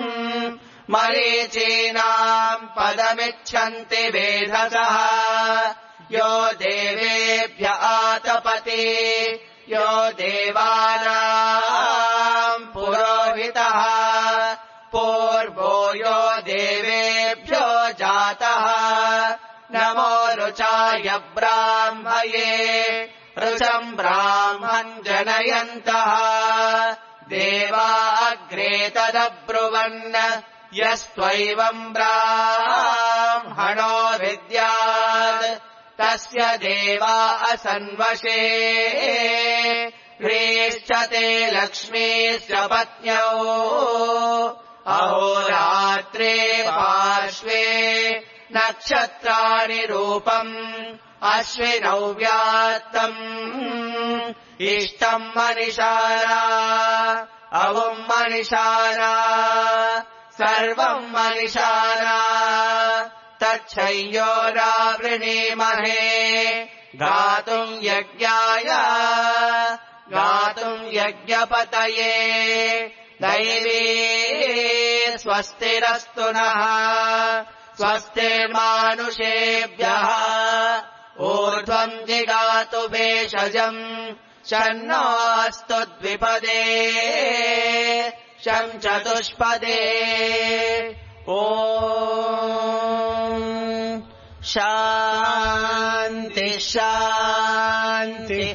मरीचीनाम् पदमिच्छन्ति वेधसः यो देवेभ्य आतपति यो देवानाम् पुरोहितः पूर्वो यो देवेभ्यो जातः नमो रुचाय ब्राह्मये रुचम् ब्राह्मम् जनयन्तः देवा अग्रे तदब्रुवन् यस्त्वैवम् ब्राह्मणो विद्यात् तस्य देवा असन्वशे ह्रीश्च ते लक्ष्मीश्च पत्न्यौ अहोरात्रे पार्श्वे नक्षत्राणि रूपम् अश्विनौ व्यात्तम् इष्टम् मनिषारा अवुम् मनिषारा सर्वम् मनिषारा तच्छय्योरावृणीमहे गातुम् यज्ञाय गातुम् यज्ञपतये दैवी स्वस्तिरस्तु नः स्वस्तिर्मानुषेभ्यः ऊर्ध्वम् जिगातु भेषजम् शन्नोऽस्तु द्विपदे शम् चतुष्पदे ॐ शान्ति शान्ति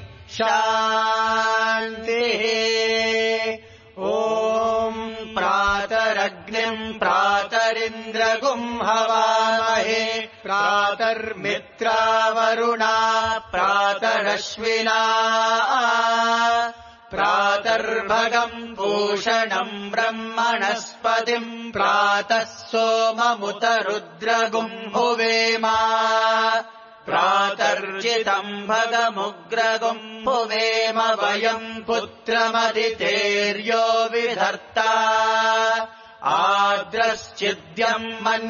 शान्तिः ॐ प्रातरग्निम् प्रातरिन्द्रगुम् हवामहे प्रातर्मित्रावरुणा प्रातरश्विना प्रातर्भगम् पूषणम् ब्रह्मणस्पतिम् प्रातः सोममुत रुद्रगुम् हुवेम प्रातर्जितम् भगमुग्रगुम् हुवेम वयम् पुत्रमदितेर्यो विधर्ता आद्रश्चिद्यम्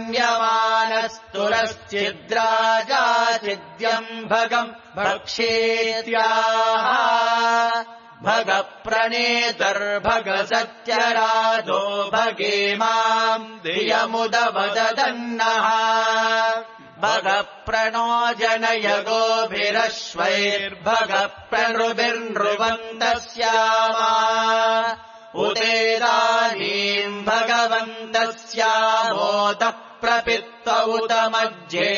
मन्यमानस्तुरश्चिद्राजाचिद्यम् भगम् भक्षेत्याः भगप्रणेतर्भगसत्यराधो भगेमाम् धियमुदवदन्नः भगप्रणो जनय गोभिरश्वैर्भगप्रणृभिर्नृवन्तस्यामा उदेदानीम् भगवन्तस्यामोतः प्रपित्त उत मध्ये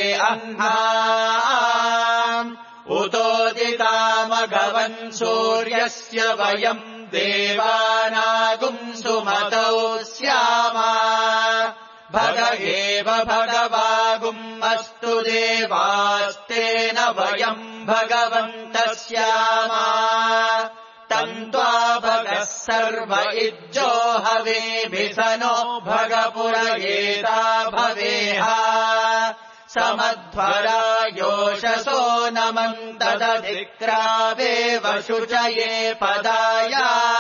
अह्नाम् उतोदितामघवन् सूर्यस्य वयम् देवानागुम् सुमतौ स्यामा भग एव भगवागुम् अस्तु देवास्तेन वयम् भगवन्तः स्यामा तन्त्वा भगः सर्व इज्जो हवेभिसनो भगपुरयेता भवेह समध्वरा योषसो नमन्तदधिक्रावेव शुचये पदाय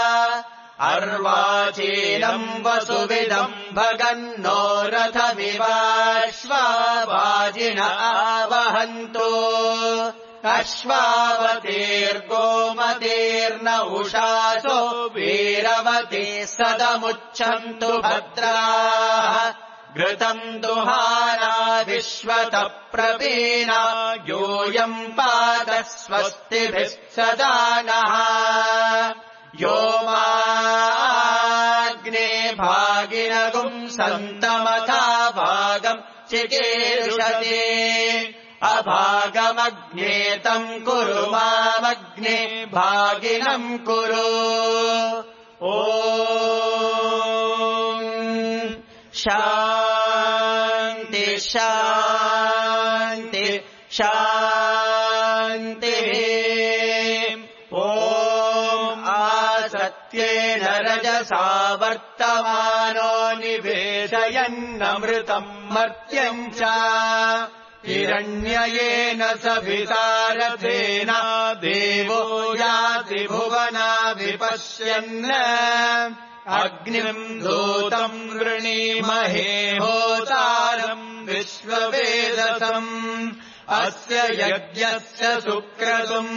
अर्वाचीनम् वसुविदम् भगन्नो रथमिवाश्वावाजिन आवहन्तो अश्वावतीर्गोमतीर्न उषासो वीरवती सदमुच्छन्तु भद्राः घृतम् दुहाना विश्वतः प्रवीणा यूयम् पादः स्वस्तिभिः सदा नः यो माग्ने भागिनगुम् सन्तमथा भागम् चिकीर्षति अभागमग्नेतम् कुरु मामग्ने भागिनम् कुरु ॐ शान्ति शान्ति शान्तिः ॐ आसत्येन रजसा वर्तमानो निवेशयन्नमृतम् मर्त्यम् च हिरण्ययेन सभितारथेन देवो याति भुवना विपश्यन् अग्निम् दूतम् वृणीमहे होतारम् विश्ववेदसम् अस्य यज्ञस्य सुक्रतुम्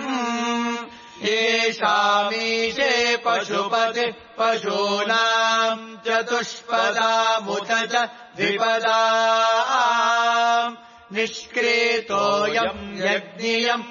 येषामीशे पशुपतिः पशूनाम् चतुष्पदामुत च द्विपदाम् निष्क्रेतोऽयम् यज्ञियम्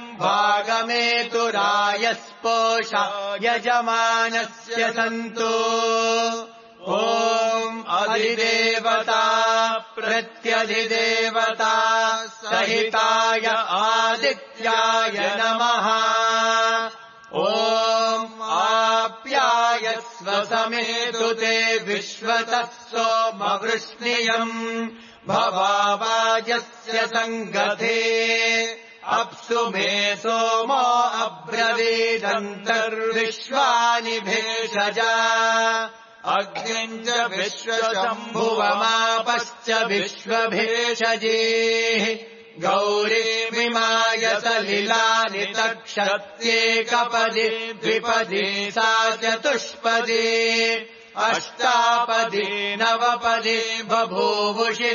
भागमेतुरायस्पोषा यजमानस्य सन्तु ॐ अधिदेवता प्रत्यधिदेवता सहिताय आदित्याय नमः ॐ आप्यायस्व समेतु ते विश्वतः सोमवृष्णियम् भवावाजस्य सङ्गते अप्सु मे सोमो अब्रवीदन्तर्विश्वानि भेषजा अग्निम् च विश्वशम्भुवमापश्च विश्वभेषजेः गौरीमिमाय सलिलानि तक्षत्येकपदि द्विपदी सा चतुष्पदी अष्टापदी नवपदी बभूवुषि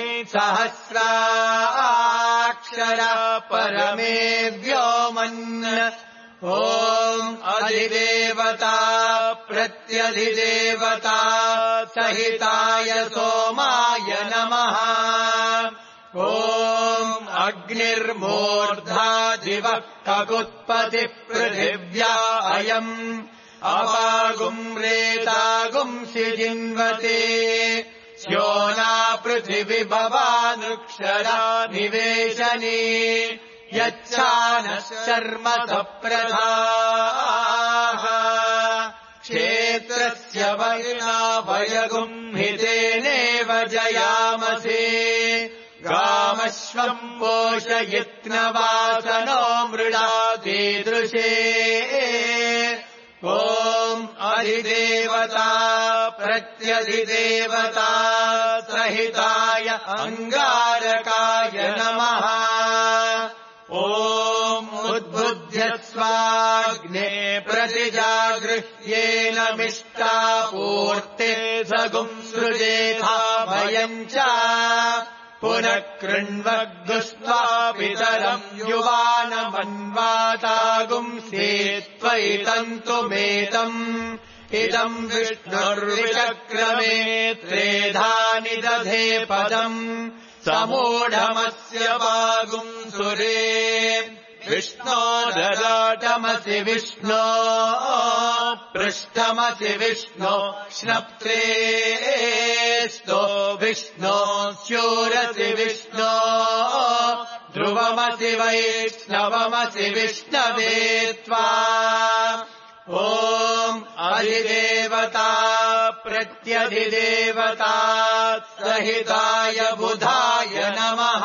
सहस्राक्षरा परमे व्योमन् ॐ अधिदेवता प्रत्यधिदेवता सहिताय सोमाय नमः ॐ अग्निर्मूर्धा दिवः ककुत्पतिः पृथिव्या अयम् अवागुम् रेतागुम् सिजिन्वते स्योना पृथिवी भवानृक्षरा निवेशनी यच्छानः शर्म सप्रधाः क्षेत्रस्य वैना वयगुम् हितेनेव जयामसे गामश्वम् पोषयित्नवासनो मृडातीदृशे अधिदेवता प्रत्यधिदेवता सहिताय अंगारकाय नमः। ॐ उद्बुध्यस्वाग्ने प्रतिजागृह्येन मिष्टापूर्ते सगुंसृजेथा भयम् च पुनः कृण्वग्गुस्त्वा पितरम् युवानमन्वातागुंसे त्वयितन्तुमेतम् इदम् विष्णुर्विचक्रमे त्रेधा निदधे पदम् समूढमस्य वागुंसुरे विष्णोरराटमसि विष्णो पृष्ठमसि विष्णो श्नप्त्रेस्तो विष्णो स्यूरसि विष्णो ध्रुवमसि वैष्णवमसि विष्णवे त्वा। ॐ अधिदेवता प्रत्यधिदेवता सहिताय बुधाय नमः।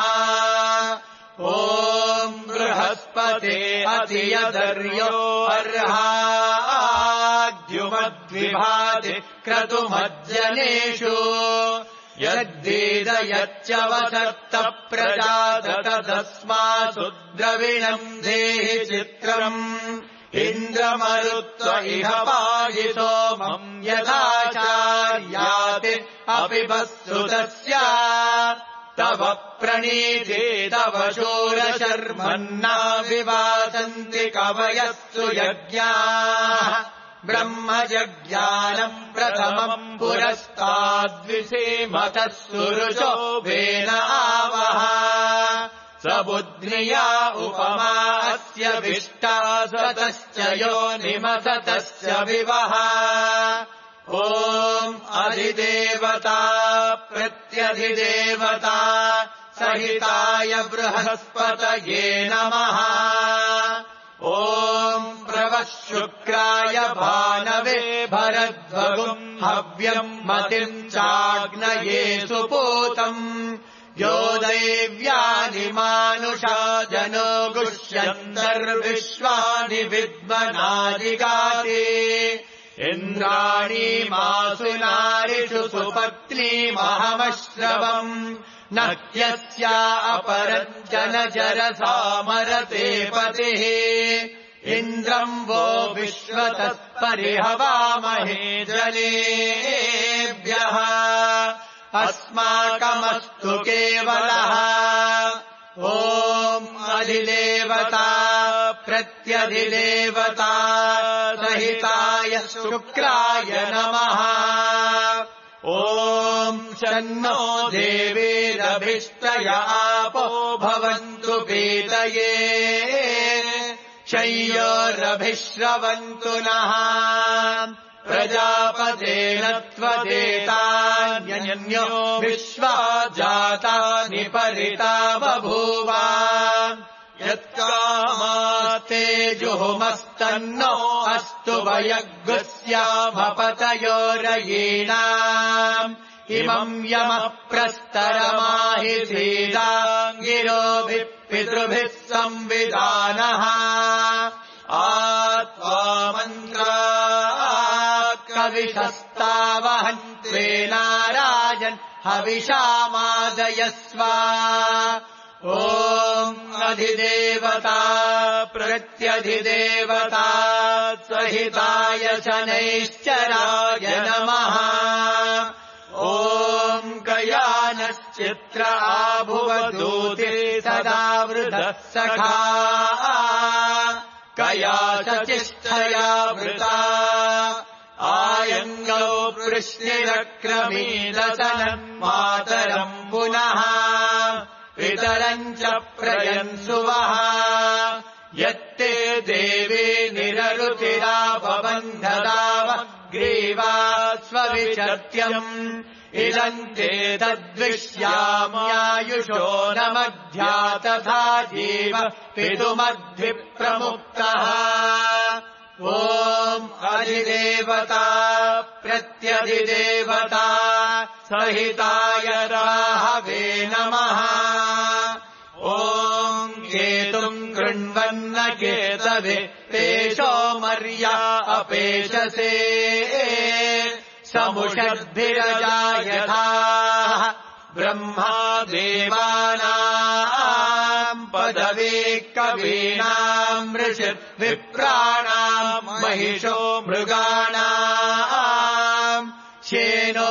ॐ बृहस्पते अधियधर्यो अर्हाद्युमद्विभाति क्रतुमज्जनेषु यद्वेदयच्च वसत्त प्रजात तस्मासु द्रविणम् देहि चित्रम् इन्द्रमरुत्व इह पाहि सोमम् यथाचार्याति अपि वत्सुतस्य तव प्रणीते तव शूरशर्मन्ना विवासन्ति कवयस्सु यज्ञाः ब्रह्मजज्ञानम् प्रथमम् पुरस्ताद्विषेमतः सुरुचो वेन आवह सबुद्ध्रिया उपमा अस्य विष्टा सतश्च योनिमसतस्य विवः। ॐ अधिदेवता प्रत्यधिदेवता सहिताय बृहस्पतये नमः। ॐ प्रवः शुक्राय भानवे भरद्वगुम् हव्यम् मतिम् चाग्नये सुपूतम् यो दैव्यानि मानुषा जनो गुष्यन्तर्विश्वानि विद्मनादिगाते इन्द्राणी मासुनारिषु सुपत्नीमहमश्रवम् न ह्यस्या अपरम् जनजरसामरते पतिः इन्द्रम् वो विश्वतः परिहवामहे जनेभ्यः अस्माकमस्तु केवलः। ॐ अधिदेवता प्रत्यधिदेवता सहिताय शुक्राय नमः। ॐ शन्नो देवीरभिष्टय आपो भवन्तु पीतये शय्योरभिश्रवन्तु नः प्रजापतेन त्वदेतान्यन्यो विश्वा जातानि परिता बभूव यत्कामास्ते जुहुमस्तन्नो अस्तु वयग्गुस्यामपतयोरयीणाम् इमम् यमः प्रस्तरमाहि सीदाङ्गिरोभिः पितृभिः संविधानः आत्वा मन्त्रा कविशस्तावहन्त्वेनाराजन् हविषामादयस्व। ॐ अधिदेवता प्रत्यधिदेवता सहिताय शनैश्चराय नमः। ॐ कयानश्चित्र आभुवदूते सदा वृधः सखा कया शचिष्ठया वृता आयङ्गौ वृष्णिरक्रमीदसनम् मातरम् पुनः पितरम् च प्रयन्सुवः यत्ते देवी निररुतिरापबन्धदावग्रीवा स्वविचत्यम् इदम् ते तद्विश्याम्यायुषो न मध्या तथा जीव पितुमद्भिप्रमुक्तः। ॐ अधिदेवता प्रत्यधिदेवता सहिताय राहवे नमः। ॐ केतुम् कृण्वन्न केतवे पेशो मर्या अपेशसे समुषद्भिरजायथा ब्रह्मा देवानाम् पदवी कवीनाम् ऋषिर्विप्राणाम् महिषो मृगाणाम् शेनो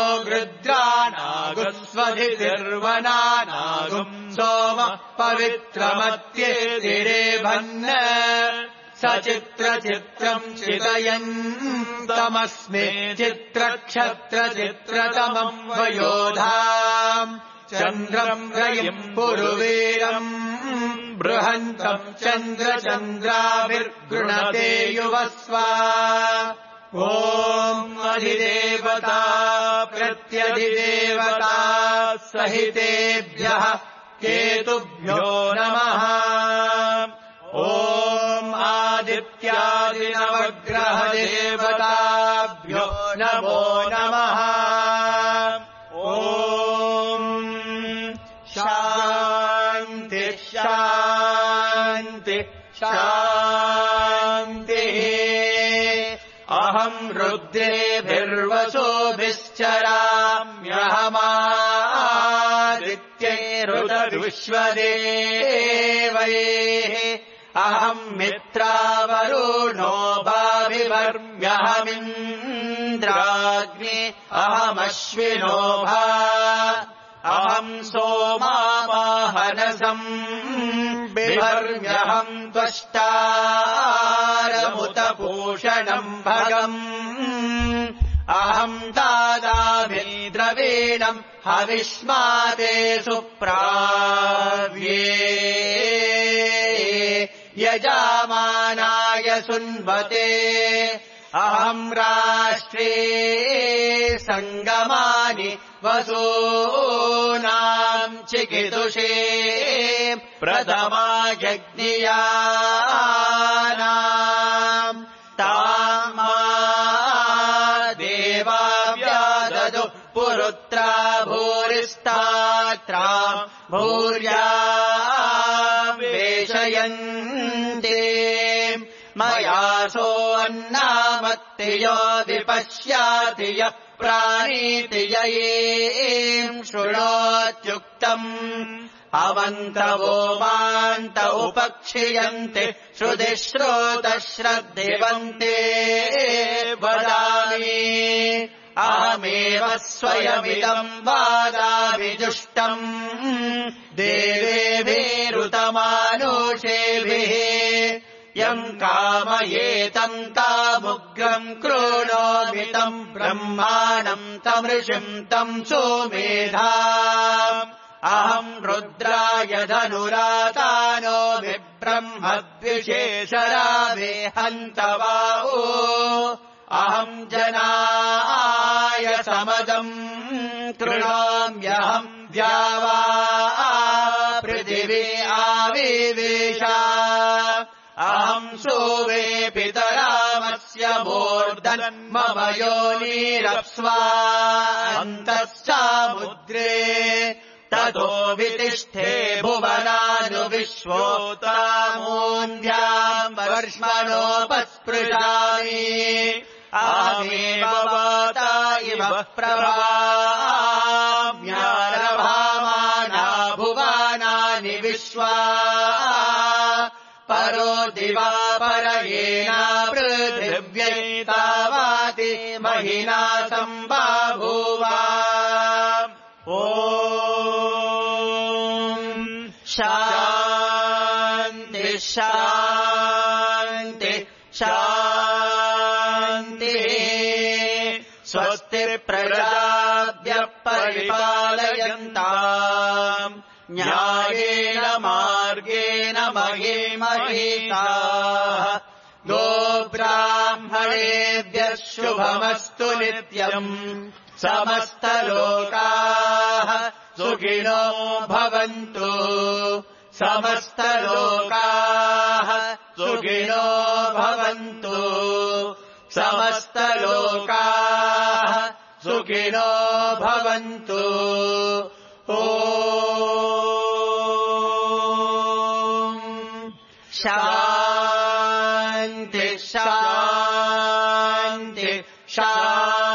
गृद्रानागुस्वधितिर्वनानागुम् सोमः पवित्रमत्येतिरेभन् सचित्रचित्रम् चितयन्तमस्मे चित्रक्षत्रचित्रतमम् वयोधाम् चन्द्रम् रयिम् पुरुवीरम् बृहन्तम् चन्द्रचन्द्राभिर्गृणते युवस्वा ॐ अधिदेवता प्रत्यधिदेवता सहितेभ्यः केतुभ्यो नमः ॐ आदित्यादिनवग्रहदेवताभ्यो नमो नमः ॐ शान्ति शान्ति शान्तिः अहम् रुद्रेभिर्वसोभिश्चराम्यहमादित्यैरुदविश्वदेवैः अहम् मित्रावरुणो भाविवर्म्यहमिन्द्राग्ने अहमश्विनो भा अहम् सोमावाहनसम् बिभर्म्यहम् त्वष्टारमुतभूषणम् भगम् अहम् दादामि द्रवीणम् हविष्मादे सुप्राव्ये यजामानाय सुन्वते अहम् राष्ट्रे सङ्गमानि वसूनाम् चिकितुषे प्रथमायज्ञियानाम् तामा देवाव्याददु पुरुत्रा भूरिस्तात्राम् भूर्या वेशयन्ते मयासो अन्नामत्तियो विपश्याति यः प्राणीति य एम् शृणोत्युक्तम् अवन्तवो मान्त उपक्षियन्ते श्रुतिश्रोतश्रद्धिवन्ते वदामि अहमेव स्वयमिदम् वादाभिजुष्टम् देवेभिरुतमानुषेभिः यम् कामयेतम् तामुग्रम् कृणोमि तम् ब्रह्माणम् तमृषिम् तम् सोमेधा अहम् रुद्राय धनुरातानो विब्रह्मद्विशेषरावे हन्तवाओ अहम् जनाय समदम् कृणोम्यहम् द्यावा पृथिवी आविवेशा अहम् सोवे पितरामस्य मूर्धन् मम योनिरप्स्वा अन्तश्चामुद्रे ततो वितिष्ठे भुवनानुविश्वोतामून्ध्याम् वर्ष्मणोपस्पृशामि अहमेव वाता इव प्रभाम्यारभामाना भुवानानि विश्वा परो दिवा परयेना पृथिव्यै तावाति महिना सम्बाभूवा ॐ शान्ति शान्ति शान्तिः स्वस्ति प्रजाभ्यः परिपालयन्ताम् न्यायेन मार्गेण महीमहीषाः गोब्राह्मणेभ्यः शुभमस्तु नित्यम् समस्तलोकाः सुखिनो भवन्तु समस्तलोकाः सुखिनो भवन्तु समस्तलोकाः सुखिनो भवन्तु ॐ शान्ति शान्ति शान्ति